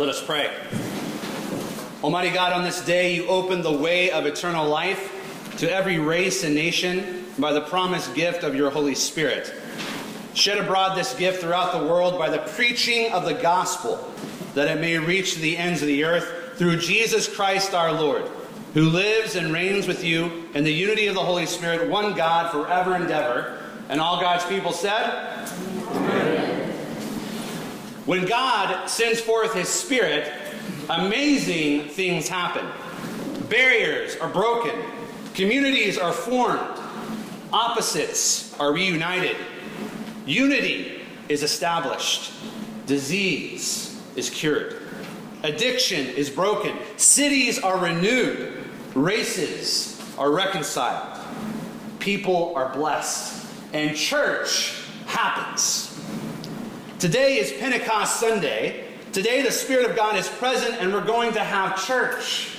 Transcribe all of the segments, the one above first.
Let us pray. Almighty God, on this day you opened the way of eternal life to every race and nation by the promised gift of your Holy Spirit. Shed abroad this gift throughout the world by the preaching of the gospel, that it may reach to the ends of the earth through Jesus Christ our Lord, who lives and reigns with you in the unity of the Holy Spirit, one God, forever and ever. And all God's people said, Amen. When God sends forth His Spirit, amazing things happen. Barriers are broken. Communities are formed. Opposites are reunited. Unity is established. Disease is cured. Addiction is broken. Cities are renewed. Races are reconciled. People are blessed. And church happens. Today is Pentecost Sunday. Today the Spirit of God is present and we're going to have church.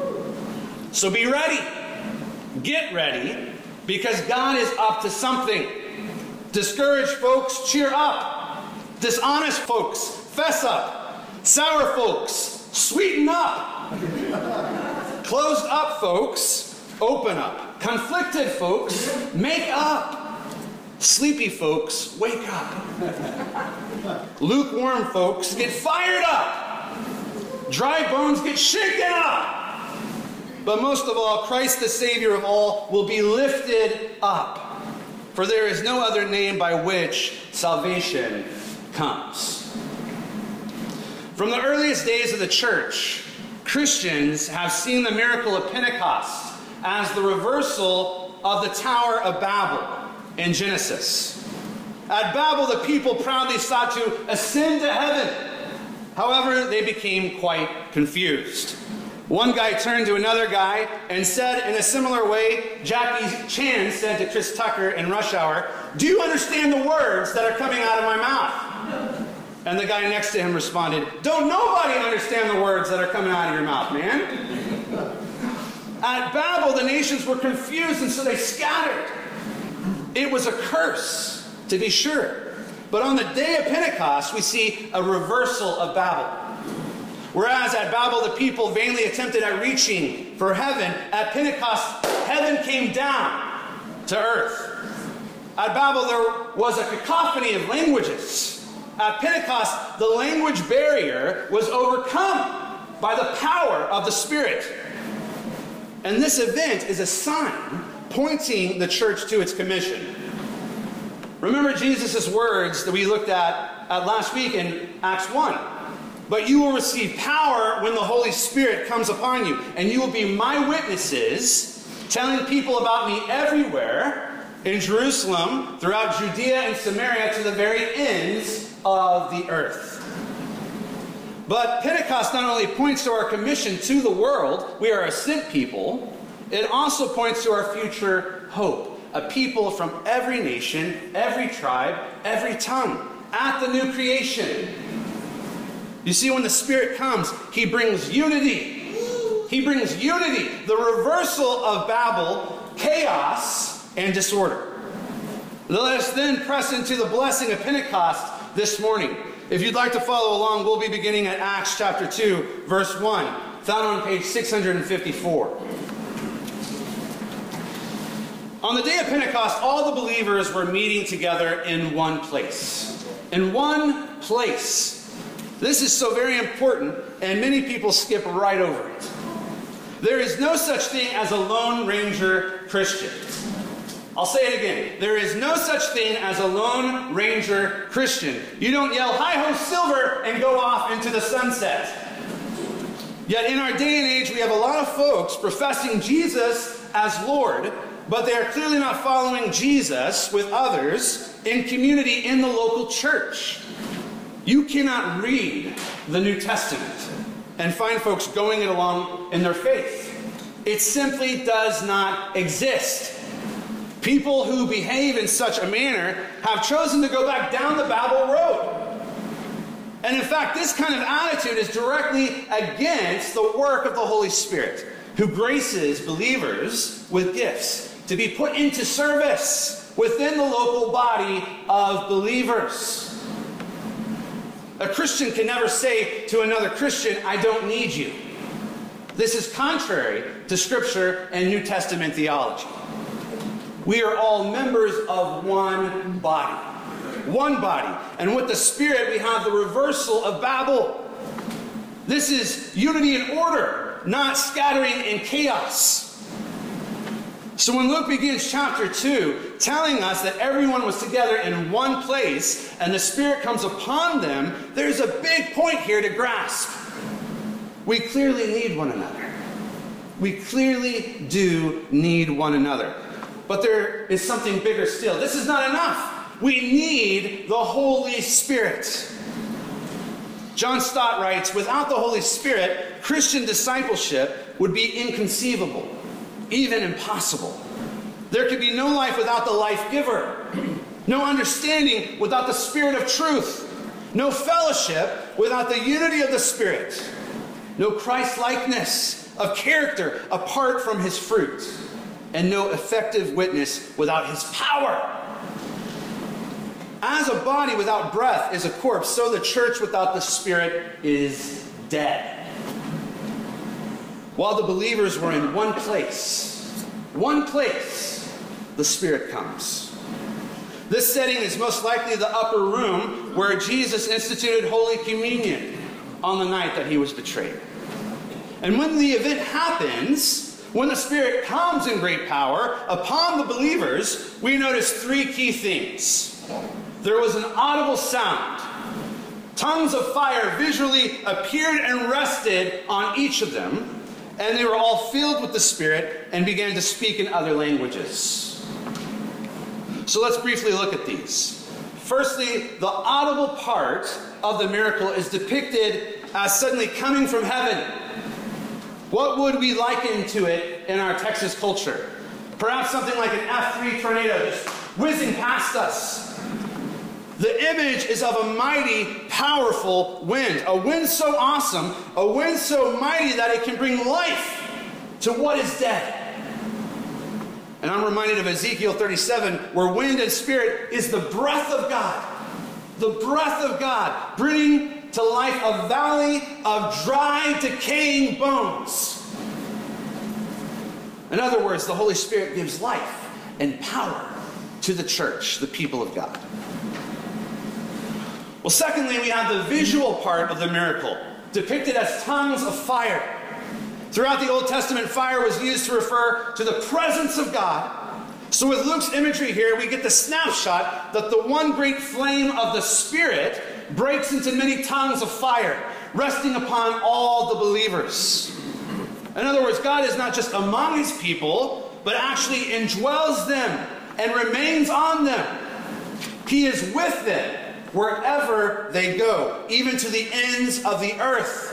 So be ready. Get ready, because God is up to something. Discouraged folks, cheer up. Dishonest folks, fess up. Sour folks, sweeten up. Closed up folks, open up. Conflicted folks, make up. Sleepy folks, wake up. Lukewarm folks, get fired up. Dry bones, get shaken up. But most of all, Christ the Savior of all will be lifted up. For there is no other name by which salvation comes. From the earliest days of the church, Christians have seen the miracle of Pentecost as the reversal of the Tower of Babel in Genesis. At Babel, the people proudly sought to ascend to heaven. However, they became quite confused. One guy turned to another guy and said in a similar way, Jackie Chan said to Chris Tucker in Rush Hour, "Do you understand the words that are coming out of my mouth?" And the guy next to him responded, "Don't nobody understand the words that are coming out of your mouth, man." At Babel, the nations were confused, and so they scattered. It was a curse, to be sure. But on the day of Pentecost, we see a reversal of Babel. Whereas at Babel, the people vainly attempted at reaching for heaven, at Pentecost, heaven came down to earth. At Babel, there was a cacophony of languages. At Pentecost, the language barrier was overcome by the power of the Spirit. And this event is a sign pointing the church to its commission. Remember Jesus' words that we looked at last week in Acts 1. But you will receive power when the Holy Spirit comes upon you, and you will be my witnesses, telling people about me everywhere, in Jerusalem, throughout Judea and Samaria, to the very ends of the earth. But Pentecost not only points to our commission to the world, we are a sent people, it also points to our future hope, a people from every nation, every tribe, every tongue, at the new creation. You see, when the Spirit comes, He brings unity. He brings unity, the reversal of Babel, chaos, and disorder. Let us then press into the blessing of Pentecost this morning. If you'd like to follow along, we'll be beginning at Acts chapter 2, verse 1, found on page 654. On the day of Pentecost, all the believers were meeting together in one place. In one place. This is so very important, and many people skip right over it. There is no such thing as a Lone Ranger Christian. I'll say it again. There is no such thing as a Lone Ranger Christian. You don't yell, "Hi-ho, silver," and go off into the sunset. Yet in our day and age, we have a lot of folks professing Jesus as Lord, but they are clearly not following Jesus with others in community in the local church. You cannot read the New Testament and find folks going it along in their faith. It simply does not exist. People who behave in such a manner have chosen to go back down the Babel road. And in fact, this kind of attitude is directly against the work of the Holy Spirit, who graces believers with gifts to be put into service within the local body of believers. A Christian can never say to another Christian, I don't need you. This is contrary to Scripture and New Testament theology. We are all members of one body. One body. And with the Spirit, we have the reversal of Babel. This is unity and order, not scattering and chaos. So when Luke begins chapter 2, telling us that everyone was together in one place and the Spirit comes upon them, there's a big point here to grasp. We clearly need one another. We clearly do need one another. But there is something bigger still. This is not enough. We need the Holy Spirit. John Stott writes, without the Holy Spirit, Christian discipleship would be inconceivable, even impossible. There could be no life without the life giver, no understanding without the Spirit of truth, no fellowship without the unity of the Spirit, no Christ-likeness of character apart from his fruit, and no effective witness without his power. As a body without breath is a corpse, so the church without the Spirit is dead. While the believers were in one place, the Spirit comes. This setting is most likely the upper room where Jesus instituted Holy Communion on the night that he was betrayed. And when the event happens, when the Spirit comes in great power upon the believers, we notice three key things. There was an audible sound. Tongues of fire visually appeared and rested on each of them, and they were all filled with the Spirit and began to speak in other languages. So let's briefly look at these. Firstly, the audible part of the miracle is depicted as suddenly coming from heaven. What would we liken to it in our Texas culture? Perhaps something like an F3 tornado just whizzing past us. The image is of a mighty, powerful wind. A wind so awesome, a wind so mighty that it can bring life to what is dead. And I'm reminded of Ezekiel 37, where wind and Spirit is the breath of God. The breath of God, bringing to life a valley of dry, decaying bones. In other words, the Holy Spirit gives life and power to the church, the people of God. Well, secondly, we have the visual part of the miracle, depicted as tongues of fire. Throughout the Old Testament, fire was used to refer to the presence of God. So with Luke's imagery here, we get the snapshot that the one great flame of the Spirit breaks into many tongues of fire, resting upon all the believers. In other words, God is not just among his people, but actually indwells them and remains on them. He is with them wherever they go, even to the ends of the earth.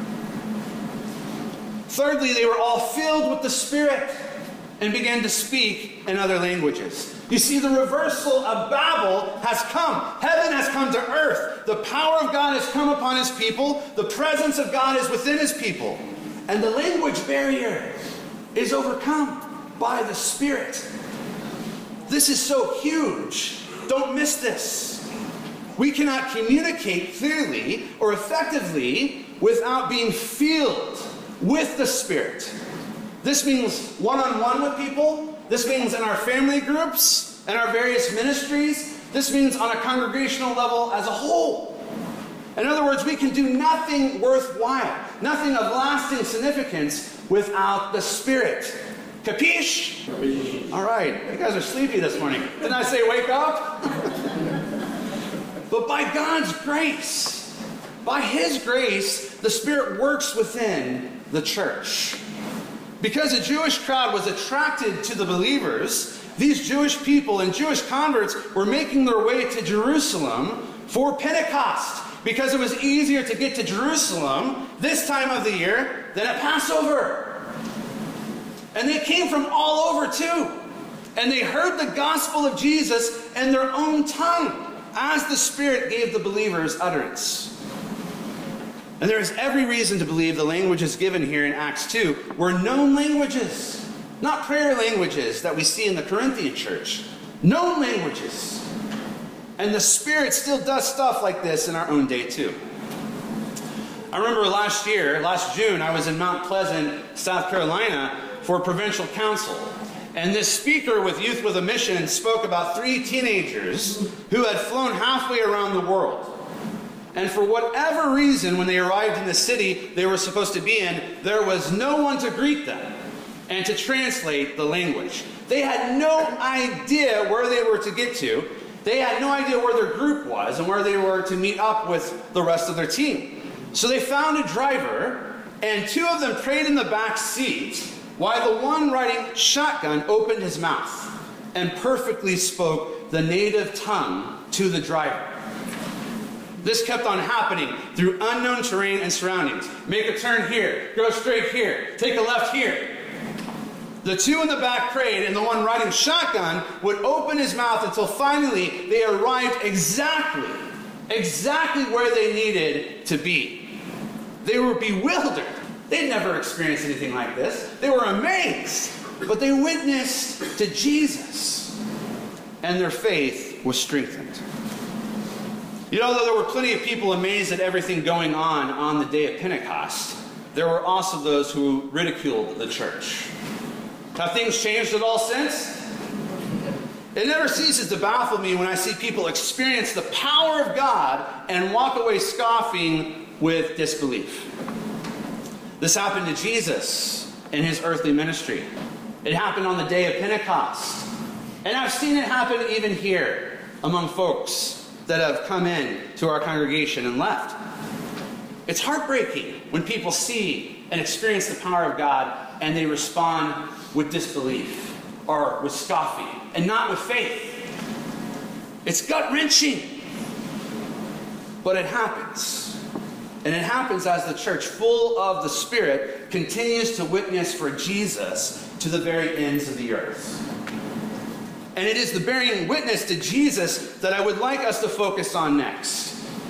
Thirdly, they were all filled with the Spirit and began to speak in other languages. You see, the reversal of Babel has come. Heaven has come to earth. The power of God has come upon his people. The presence of God is within his people. And the language barrier is overcome by the Spirit. This is so huge. Don't miss this. We cannot communicate clearly or effectively without being filled with the Spirit. This means one-on-one with people. This means in our family groups and our various ministries. This means on a congregational level as a whole. In other words, we can do nothing worthwhile, nothing of lasting significance without the Spirit. Capiche? Capiche. All right. You guys are sleepy this morning. Didn't I say wake up? But by God's grace, by his grace, the Spirit works within the church. Because a Jewish crowd was attracted to the believers, these Jewish people and Jewish converts were making their way to Jerusalem for Pentecost, because it was easier to get to Jerusalem this time of the year than at Passover. And they came from all over too. And they heard the gospel of Jesus in their own tongue, as the Spirit gave the believers utterance. And there is every reason to believe the languages given here in Acts 2 were known languages, not prayer languages that we see in the Corinthian church. Known languages. And the Spirit still does stuff like this in our own day too. I remember last June, I was in Mount Pleasant, South Carolina for Provincial Council. And this speaker with Youth with a Mission spoke about 3 teenagers who had flown halfway around the world. And for whatever reason, when they arrived in the city they were supposed to be in, there was no one to greet them and to translate the language. They had no idea where they were to get to. They had no idea where their group was and where they were to meet up with the rest of their team. So they found a driver, and 2 of them prayed in the back seat while the one riding shotgun opened his mouth and perfectly spoke the native tongue to the driver. This kept on happening through unknown terrain and surroundings. Make a turn here, go straight here, take a left here. The 2 in the back prayed, and the one riding shotgun would open his mouth until finally they arrived exactly where they needed to be. They were bewildered. They'd never experienced anything like this. They were amazed, but they witnessed to Jesus, and their faith was strengthened. You know, though there were plenty of people amazed at everything going on the day of Pentecost, there were also those who ridiculed the church. Have things changed at all since? It never ceases to baffle me when I see people experience the power of God and walk away scoffing with disbelief. This happened to Jesus in his earthly ministry. It happened on the day of Pentecost. And I've seen it happen even here among folks that have come in to our congregation and left. It's heartbreaking when people see and experience the power of God and they respond with disbelief or with scoffing and not with faith. It's gut-wrenching. But it happens. And it happens as the church, full of the Spirit, continues to witness for Jesus to the very ends of the earth. And it is the bearing witness to Jesus that I would like us to focus on next.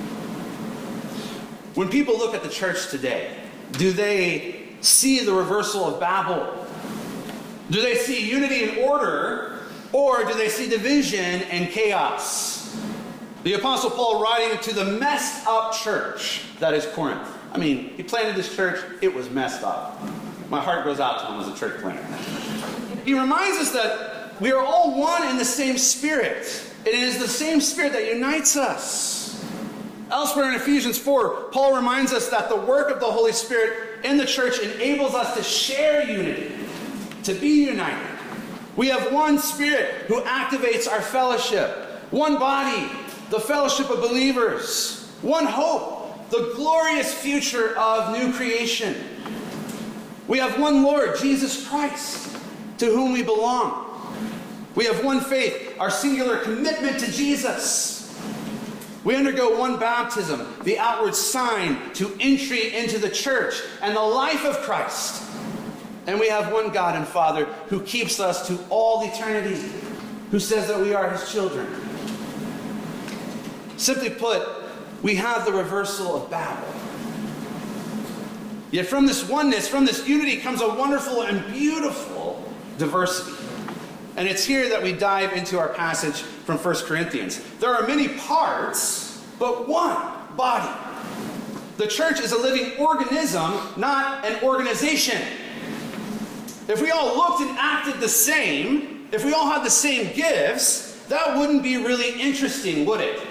When people look at the church today, do they see the reversal of Babel? Do they see unity and order, or do they see division and chaos? The Apostle Paul, writing to the messed up church that is Corinth. I mean, he planted this church, it was messed up. My heart goes out to him as a church planter. He reminds us that we are all one in the same Spirit. It is the same Spirit that unites us. Elsewhere in Ephesians 4, Paul reminds us that the work of the Holy Spirit in the church enables us to share unity, to be united. We have one Spirit who activates our fellowship, one body, the fellowship of believers, one hope, the glorious future of new creation. We have one Lord, Jesus Christ, to whom we belong. We have one faith, our singular commitment to Jesus. We undergo one baptism, the outward sign to entry into the church and the life of Christ. And we have one God and Father who keeps us to all eternity, who says that we are his children. Simply put, we have the reversal of Babel. Yet from this oneness, from this unity, comes a wonderful and beautiful diversity. And it's here that we dive into our passage from 1 Corinthians. There are many parts, but one body. The church is a living organism, not an organization. If we all looked and acted the same, if we all had the same gifts, that wouldn't be really interesting, would it?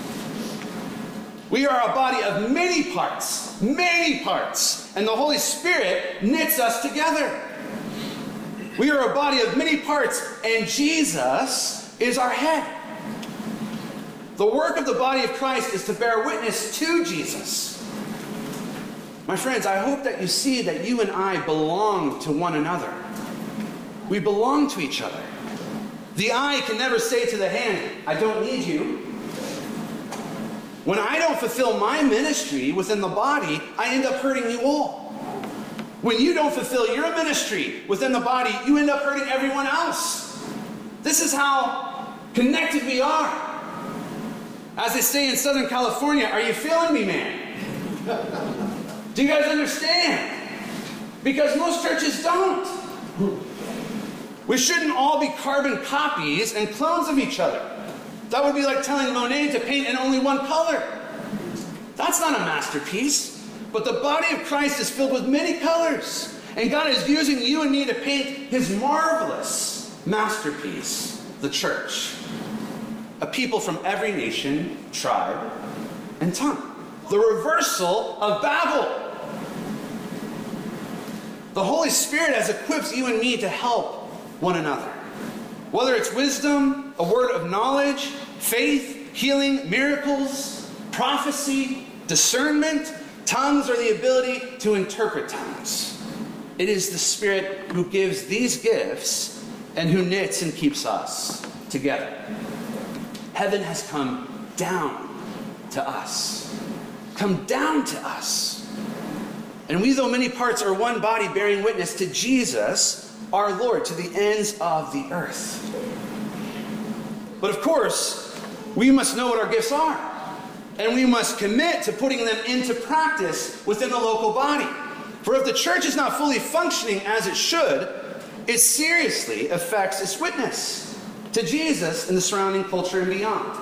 We are a body of many parts, and the Holy Spirit knits us together. We are a body of many parts, and Jesus is our head. The work of the body of Christ is to bear witness to Jesus. My friends, I hope that you see that you and I belong to one another. We belong to each other. The eye can never say to the hand, I don't need you. When I don't fulfill my ministry within the body, I end up hurting you all. When you don't fulfill your ministry within the body, you end up hurting everyone else. This is how connected we are. As they say in Southern California, are you feeling me, man? Do you guys understand? Because most churches don't. We shouldn't all be carbon copies and clones of each other. That would be like telling Monet to paint in only one color. That's not a masterpiece. But the body of Christ is filled with many colors. And God is using you and me to paint his marvelous masterpiece, the church. A people from every nation, tribe, and tongue. The reversal of Babel. The Holy Spirit has equipped you and me to help one another. Whether it's wisdom, a word of knowledge, faith, healing, miracles, prophecy, discernment, tongues, or the ability to interpret tongues. It is the Spirit who gives these gifts and who knits and keeps us together. Heaven has come down to us. Come down to us. And we, though many parts, are one body bearing witness to Jesus, our Lord, to the ends of the earth. But of course, we must know what our gifts are. And we must commit to putting them into practice within the local body. For if the church is not fully functioning as it should, it seriously affects its witness to Jesus and the surrounding culture and beyond.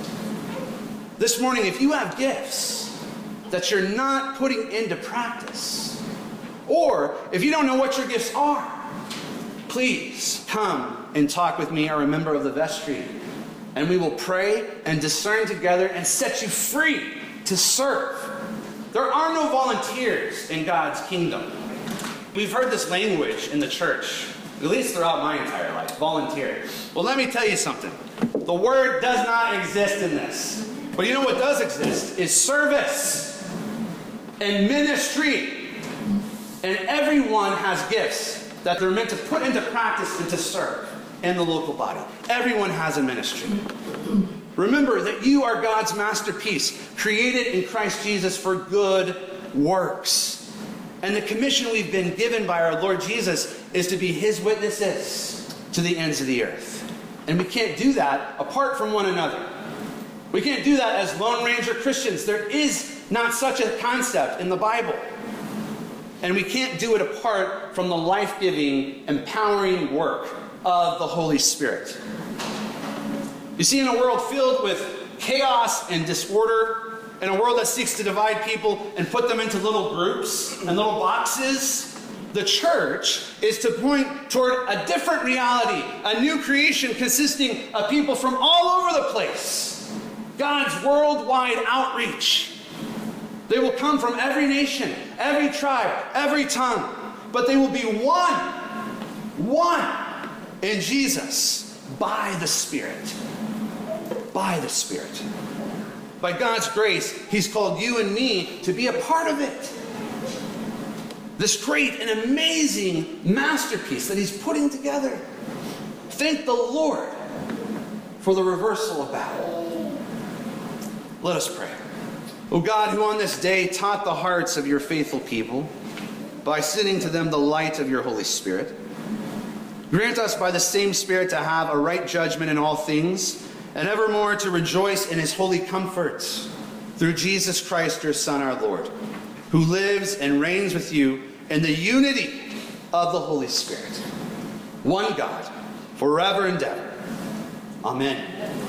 This morning, if you have gifts that you're not putting into practice, or if you don't know what your gifts are, please come and talk with me or a member of the vestry, and we will pray and discern together and set you free to serve. There are no volunteers in God's kingdom. We've heard this language in the church, at least throughout my entire life, volunteer. Well, let me tell you something. The word does not exist in this. But you know what does exist is service and ministry. And everyone has gifts that they're meant to put into practice and to serve in the local body. Everyone has a ministry. Remember that you are God's masterpiece, created in Christ Jesus for good works. And the commission we've been given by our Lord Jesus is to be his witnesses to the ends of the earth. And we can't do that apart from one another. We can't do that as Lone Ranger Christians. There is not such a concept in the Bible. And we can't do it apart from the life-giving, empowering work of the Holy Spirit. You see, in a world filled with chaos and disorder, in a world that seeks to divide people and put them into little groups and little boxes, the church is to point toward a different reality, a new creation consisting of people from all over the place. God's worldwide outreach. They will come from every nation, every tribe, every tongue, but they will be one in Jesus by the Spirit. By the Spirit. By God's grace, he's called you and me to be a part of it. This great and amazing masterpiece that he's putting together. Thank the Lord for the reversal of Babel. Let us pray. O God, who on this day taught the hearts of your faithful people by sending to them the light of your Holy Spirit, grant us by the same Spirit to have a right judgment in all things, and evermore to rejoice in his holy comforts through Jesus Christ, your Son, our Lord, who lives and reigns with you in the unity of the Holy Spirit, one God, forever and ever. Amen.